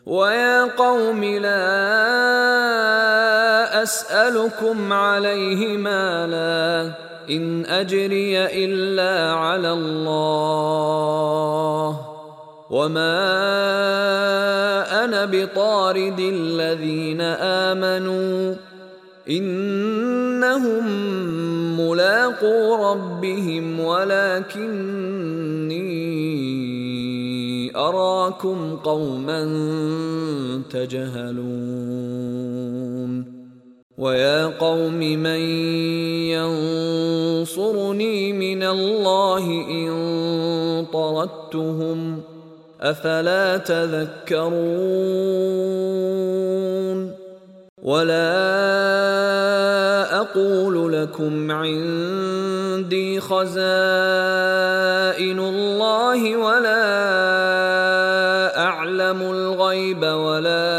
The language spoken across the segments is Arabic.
ويا قوم لا أسألكم عليه مالا إن أجري إلا على الله وما أنا بطارد الذين آمنوا إنهم ملاقو ربهم ولكني أراكم قوما تجهلون ويا قوم من ينصرني من الله إن طردتهم أفلا تذكرون ولا أقول لكم عندي خزائن الله ولا أعلم الغيب ولا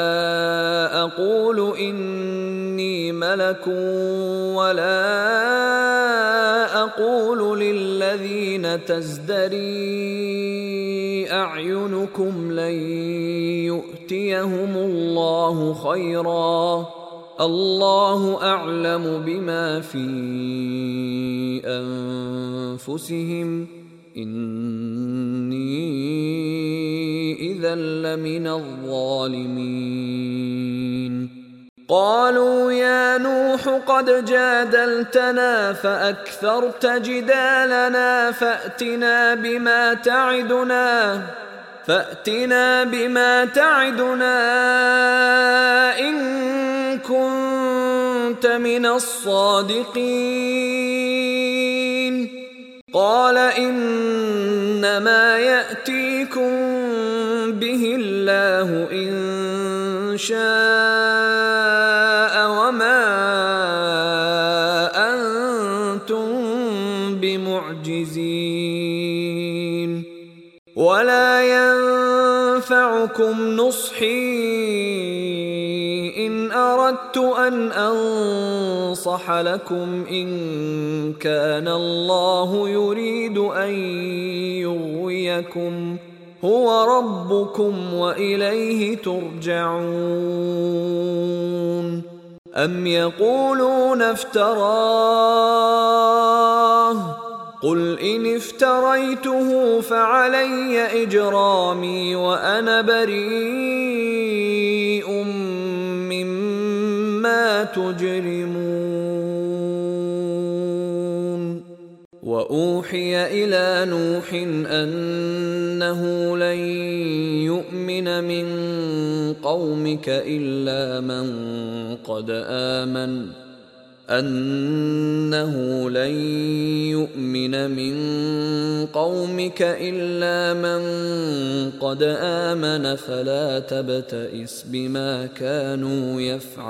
أقول إني ملك ولا أقول للذين تزدري أعينكم لن يؤتيهم الله خيرا الله أعلم بما في أنفسهم إني إذا لمن الظالمين قالوا يا نوح قد جادلتنا فأكثرت جدالنا فأتنا بما تعدنا إن كنت من الصادقين قال إنما يأتيكم به الله إن شاء وما أنتم بمعجزين ولا ينفعكم نصحي إن أردت أن أنصح لكم إن كان الله يريد أن يغويكم هو ربكم وإليه ترجعون أم يقولون افتراه قل إن افتريته فعلي إجرامي وأنا بريء مما تجرمون وأوحي إلى نوح أنه لن يؤمن من قومك إلا من قد آمن فلا تبتئس بما كانوا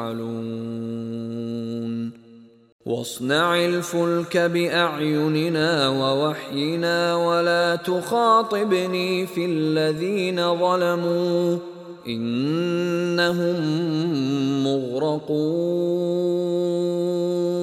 يفعلون واصنع الفلك بأعيننا ووحينا ولا تخاطبني في الذين ظلموا إنهم مغرقون